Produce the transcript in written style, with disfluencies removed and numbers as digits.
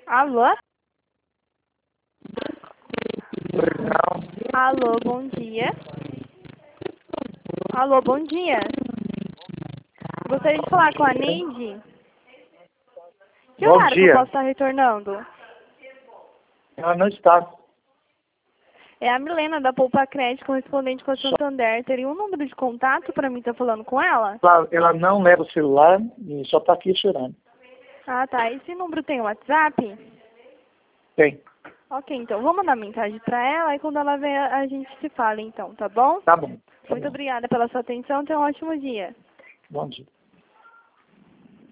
Alô? Não. Alô, bom dia. Alô, bom dia. Gostaria de falar com a Neide. Que Bom horário que eu dia. posso estar retornando? Ela não está. É a Milena da Poupa Crédito, correspondente com a Santander. Teria um número de contato para mim estar falando com ela? Ela não leva o celular e só está aqui esperando. Ah, tá. Esse número tem WhatsApp? Tem. Ok, então vou mandar mensagem para ela e quando ela vier a gente se fala então, tá bom? Tá bom. Tá Muito bom. obrigada pela sua atenção. Tenha um ótimo dia. Bom dia.